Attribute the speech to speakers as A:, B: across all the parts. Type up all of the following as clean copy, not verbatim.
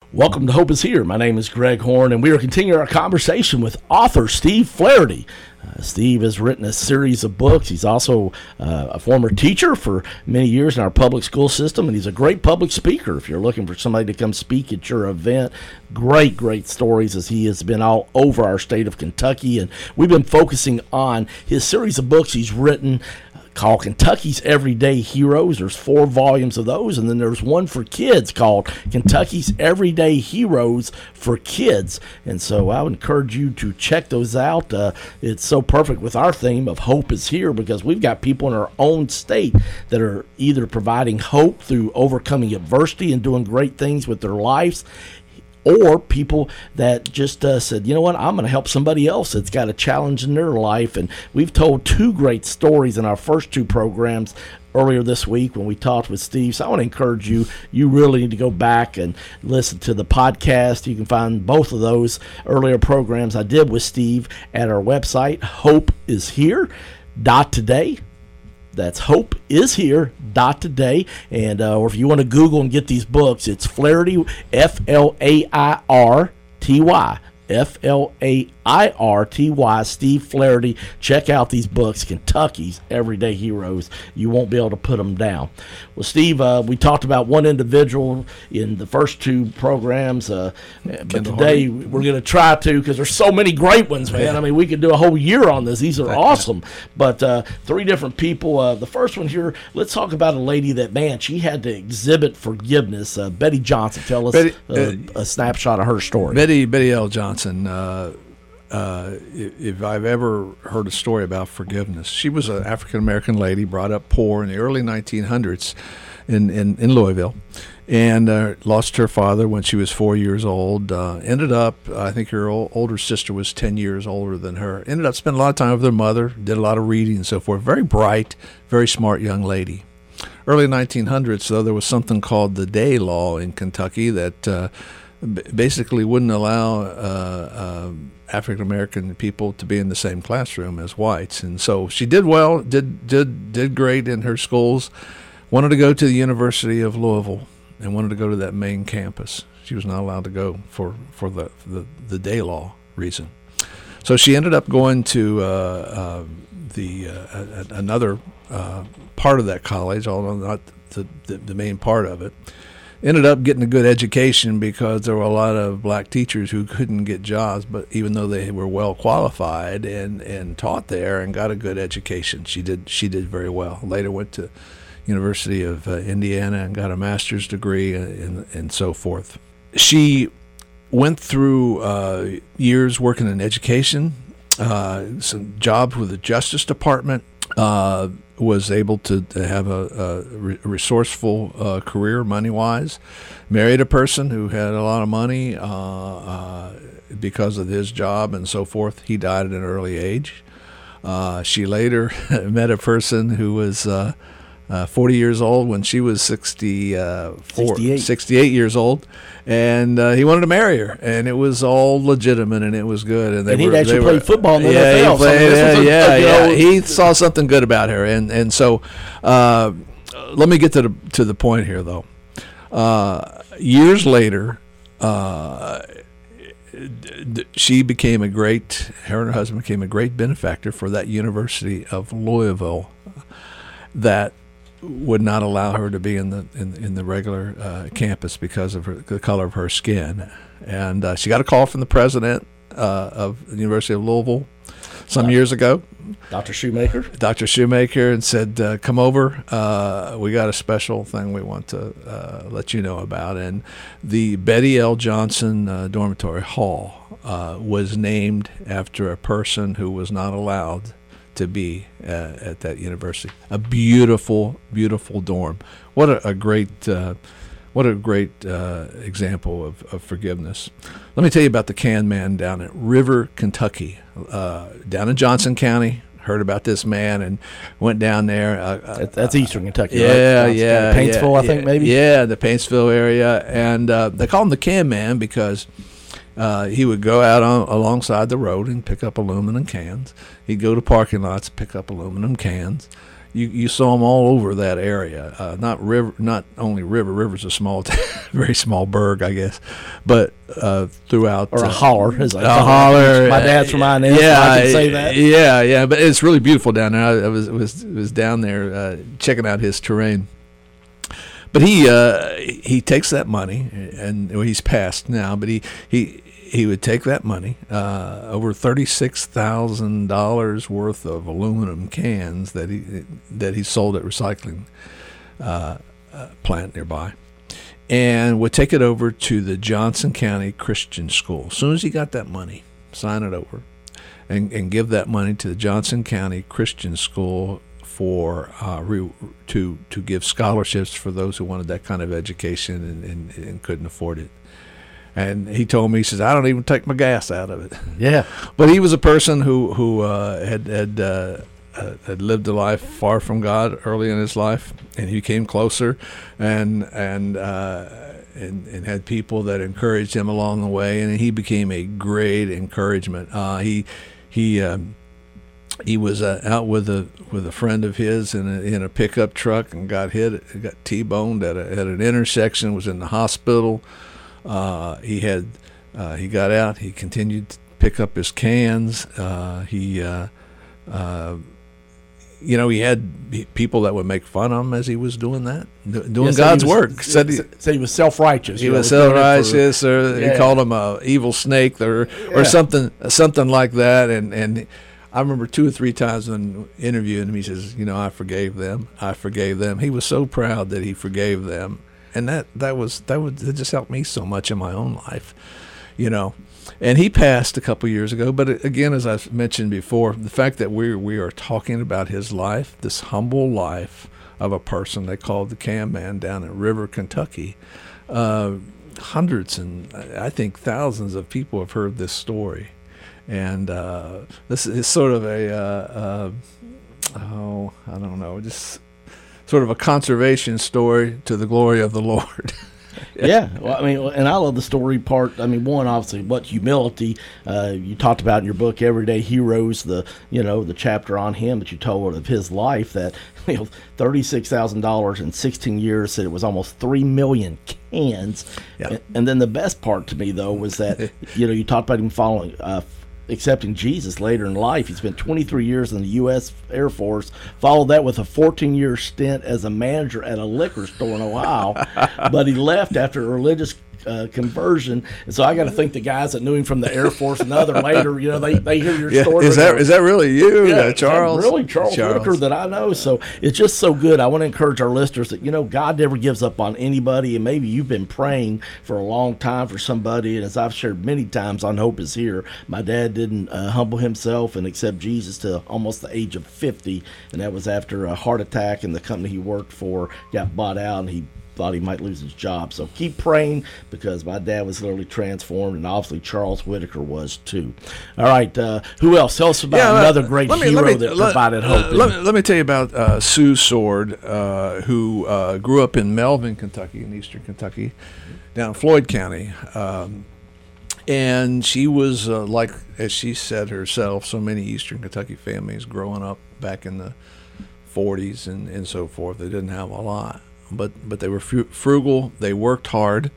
A: Welcome to Hope is Here. My name is Greg Horn, and we are continuing our conversation with author Steve Flaherty. Steve has written a series of books. He's also a former teacher for many years in our public school system, and he's a great public speaker. If you're looking for somebody to come speak at your event, great stories, as he has been all over our state of Kentucky. And we've been focusing on his series of books he's written called Kentucky's Everyday Heroes. There's 4 volumes of those, and then there's one for kids called Kentucky's Everyday Heroes for Kids. And so I would encourage you to check those out. It's so perfect with our theme of Hope is Here, because we've got people in our own state that are either providing hope through overcoming adversity and doing great things with their lives, or people that just said, you know what, I'm going to help somebody else that's got a challenge in their life. And we've told 2 great stories in our first 2 programs earlier this week when we talked with Steve. So I want to encourage you, you really need to go back and listen to the podcast. You can find both of those earlier programs I did with Steve at our website, hopeishere.today. That's hopeishere.today. And or if you want to Google and get these books, it's Flaherty, F-L-A-I-R-T-Y. F-L-A-I-R-T-Y, Steve Flaherty. Check out these books, Kentucky's Everyday Heroes. You won't be able to put them down. Well, Steve, we talked about one individual in the first 2 programs, but today we're going to try to, because there's so many great ones, man. I mean, we could do a whole year on this. These are awesome. But 3 different people. The first one here, let's talk about a lady that, man, she had to exhibit forgiveness. Betty Johnson. Tell us a snapshot of her story.
B: Betty L. Johnson. If I've ever heard a story about forgiveness, she was an African-American lady brought up poor in the early 1900s in Louisville, and lost her father when she was 4 years old. Ended up, I think her older sister was 10 years older than her. Ended up spending a lot of time with her mother, did a lot of reading and so forth. Very bright, very smart young lady. Early 1900s, though, there was something called the Day Law in Kentucky that basically wouldn't allow African-American people to be in the same classroom as whites. And so she did well, did great in her schools, wanted to go to the University of Louisville and wanted to go to that main campus. She was not allowed to go for the Day Law reason. So she ended up going to another part of that college, although not the main part of it. Ended up getting a good education because there were a lot of black teachers who couldn't get jobs, but even though they were well qualified and taught there and got a good education, she did very well. Later went to University of Indiana and got a master's degree and so forth. She went through years working in education, some jobs with the Justice Department. Was able to have a resourceful career money-wise. Married a person who had a lot of money because of his job and so forth. He died at an early age. She later met a person who was 40 years old when she was 68 years old, and he wanted to marry her, and it was all legitimate and it was good. And
A: he'd actually played football in the NFL.
B: He saw something good about her, and so let me get to the point here, though. Years later, she became her and her husband became a great benefactor for that University of Louisville that would not allow her to be in the regular campus because of the color of her skin. And she got a call from the president of the University of Louisville some years ago,
A: Dr. Shoemaker,
B: and said, come over. We got a special thing we want to let you know about. And the Betty L. Johnson Dormitory Hall was named after a person who was not allowed to be at that university. A beautiful, beautiful dorm. What a great example of forgiveness. Let me tell you about the can man down at River, Kentucky, down in Johnson County. Heard about this man and went down there.
A: That's Eastern Kentucky,
B: yeah,
A: right?
B: Yeah.
A: Paintsville, I think, maybe?
B: Yeah, the Paintsville area. And they call him the can man because he would go out alongside the road and pick up aluminum cans. He'd go to parking lots, pick up aluminum cans. you saw them all over that area. Not only River's a small, very small burg, I guess, but throughout
A: or a holler, as I
B: a holler.
A: My dad's from Inez,
B: yeah,
A: so I can say that.
B: Yeah. But it's really beautiful down there. I was down there checking out his terrain. But he takes that money, and he's passed now. But he would take that money, over $36,000 worth of aluminum cans that he sold at recycling plant nearby, and would take it over to the Johnson County Christian School. As soon as he got that money, sign it over, and give that money to the Johnson County Christian School for to give scholarships for those who wanted that kind of education and couldn't afford it. And he told me, he says, I don't even take my gas out of it.
A: Yeah.
B: But he was a person who had lived a life far from God early in his life, and he came closer, and had people that encouraged him along the way, and he became a great encouragement. He was out with a friend of his in a pickup truck and got T-boned at an intersection. Was in the hospital. He got out. He continued to pick up his cans. He had people that would make fun of him as he was doing that, doing God's work.
A: So he was self-righteous.
B: He was self-righteous, or he called him a evil snake, or something like that, and I remember 2 or 3 times when interviewing him, he says, I forgave them. He was so proud that he forgave them. And that just helped me so much in my own life, And he passed a couple years ago. But again, as I've mentioned before, the fact that we are talking about his life, this humble life of a person they called the Cam Man down in River, Kentucky, hundreds and I think thousands of people have heard this story. And this is sort of I don't know, just sort of a conservation story to the glory of the Lord.
A: Yeah, well, and I love the story part. One, obviously, what humility you talked about in your book, Everyday Heroes, the chapter on him that you told of his life, that $36,000 in 16 years, said it was almost 3 million cans. Yeah. And then the best part to me, though, was that you talked about him accepting Jesus later in life. He spent 23 years in the U.S. Air Force, followed that with a 14-year stint as a manager at a liquor store in Ohio, but he left after a religious conversion. And so I got to think the guys that knew him from the Air Force and other later, they hear your story.
B: Is that really you, Charles?
A: Really, Charles Whitaker that I know. So it's just so good. I want to encourage our listeners that, God never gives up on anybody, and maybe you've been praying for a long time for somebody. And as I've shared many times on Hope Is Here, my dad didn't humble himself and accept Jesus till almost the age of 50, and that was after a heart attack, and the company he worked for got bought out, and he thought he might lose his job. So keep praying, because my dad was literally transformed, and obviously Charles Whitaker was too. All right, who else? Tell us about another great hero that provided hope.
B: Let me tell you about Sue Sword, who grew up in Melvin, Kentucky, in eastern Kentucky, down in Floyd County. And she was, like, as she said herself, so many eastern Kentucky families growing up back in the 40s and so forth, they didn't have a lot. But they were frugal. They worked hard.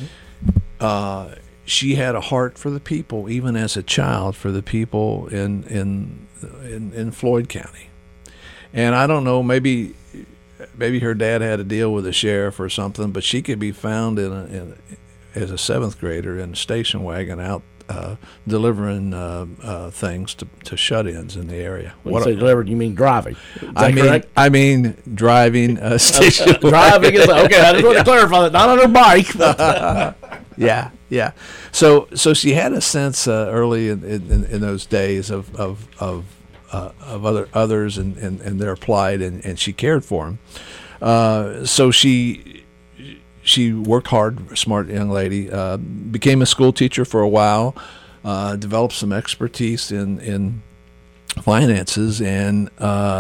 B: She had a heart for the people, even as a child, for the people in Floyd County. And I don't know, maybe her dad had to deal with the sheriff or something, but she could be found as a 7th grader in a station wagon out delivering things to shut-ins in the area.
A: When you say delivered, you mean driving?
B: I mean driving station.
A: Driving is okay. I just want to clarify that, not on her bike. But
B: yeah. So she had a sense early in those days of others and their plight, and she cared for them. So she worked hard, smart young lady, became a school teacher for a while, developed some expertise in finances, and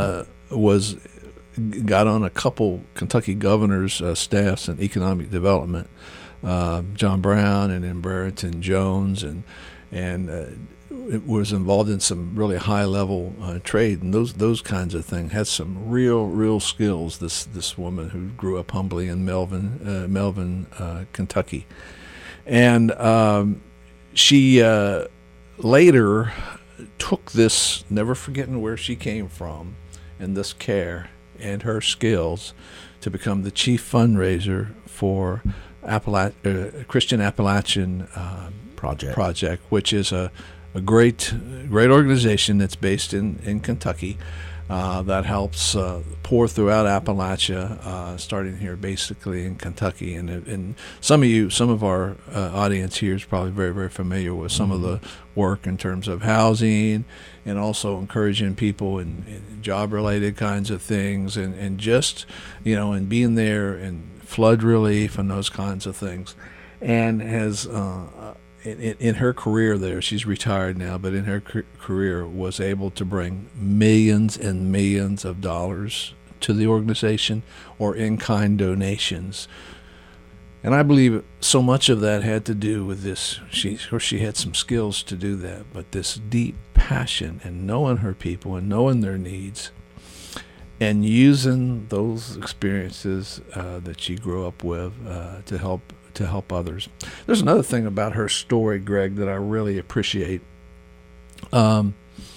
B: got on a couple Kentucky governors' staffs in economic development, John Brown and then Brereton Jones, and was involved in some really high level trade and those kinds of things. Had some real skills. This woman who grew up humbly in Melvin, Kentucky, and she later took this, never forgetting where she came from, and this care and her skills to become the chief fundraiser for Christian Appalachian Project, which is a great organization that's based in Kentucky that helps pour throughout Appalachia, starting here basically in Kentucky. And some of our audience here is probably very, very familiar with some of the work in terms of housing and also encouraging people in job-related kinds of things and just, and being there and flood relief and those kinds of things. And has in her career there, she's retired now, but in her career was able to bring millions and millions of dollars to the organization or in-kind donations. And I believe so much of that had to do with this. She had some skills to do that, but this deep passion and knowing her people and knowing their needs and using those experiences that she grew up with to help others. There's another thing about her story, Greg, that I really appreciate. I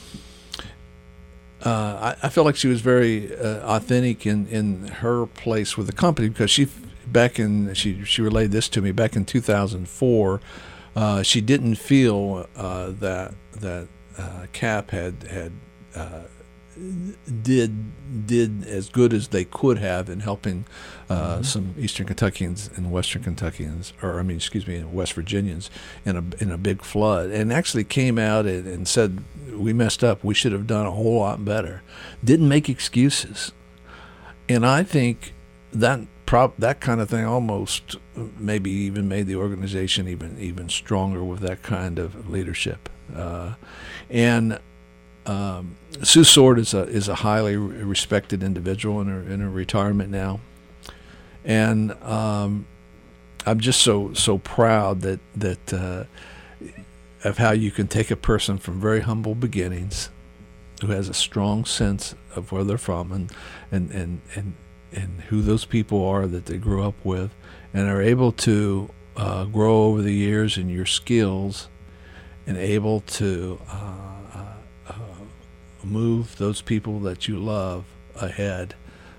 B: feel like she was very authentic in her place with the company because she relayed this to me back in 2004. She didn't feel that CAP had did as good as they could have in helping some Eastern Kentuckians and Western Kentuckians, West Virginians in a big flood, and actually came out and said, we messed up. We should have done a whole lot better. Didn't make excuses, and I think that kind of thing almost maybe even made the organization even stronger with that kind of leadership, Sue Sword is a highly respected individual in her retirement now, and I'm just so proud that of how you can take a person from very humble beginnings, who has a strong sense of where they're from and who those people are that they grew up with, and are able to grow over the years in your skills, and able to move those people that you love ahead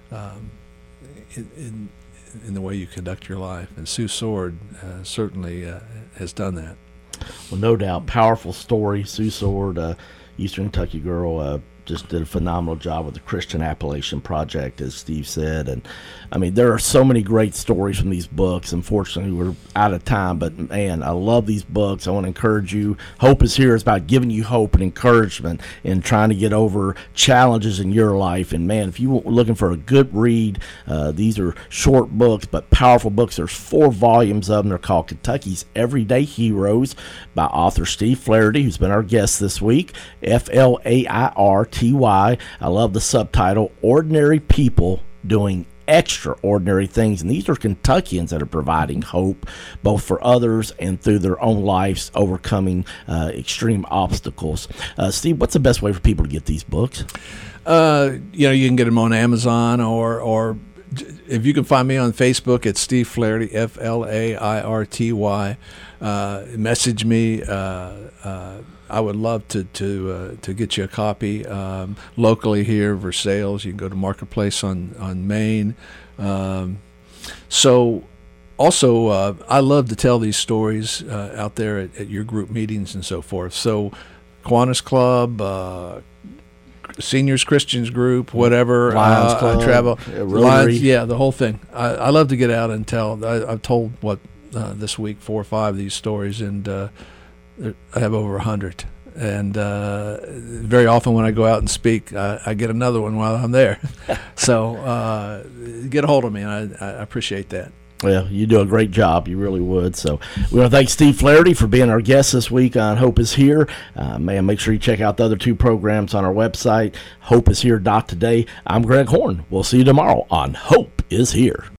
B: in the way you conduct your life. And Sue Sword certainly has done that.
A: Well, no doubt. Powerful story. Sue Sword, Eastern Kentucky girl, just did a phenomenal job with the Christian Appalachian Project, as Steve said. And I mean, there are so many great stories from these books. Unfortunately, we're out of time, but man, I love these books. I want to encourage you. Hope is Here is about giving you hope and encouragement in trying to get over challenges in your life. And man, if you're looking for a good read, these are short books, but powerful books. There's 4 volumes of them. They're called Kentucky's Everyday Heroes by author Steve Flaherty, who's been our guest this week. Flairty. I love the subtitle, Ordinary People Doing Extraordinary Things. And these are Kentuckians that are providing hope both for others and through their own lives, overcoming extreme obstacles. Steve, what's the best way for people to get these books?
B: You can get them on Amazon, or if you can find me on Facebook, it's Steve Flaherty, Flairty. Message me. I would love to get you a copy locally here, Versailles. You can go to Marketplace on Main. So also, I love to tell these stories out there at your group meetings and so forth. So Kiwanis Club, Seniors Christians Group, whatever,
A: Lions Club,
B: travel,
A: Rotary.
B: the whole thing. I love to get out and tell. I've told this week 4 or 5 of these stories, and I have over 100. And very often when I go out and speak, I get another one while I'm there. So get a hold of me, and I appreciate that.
A: Well, you do a great job. You really would. So we want to thank Steve Flaherty for being our guest this week on Hope is Here. Man, make sure you check out the other 2 programs on our website, hopeishere.today. I'm Greg Horn. We'll see you tomorrow on Hope is Here.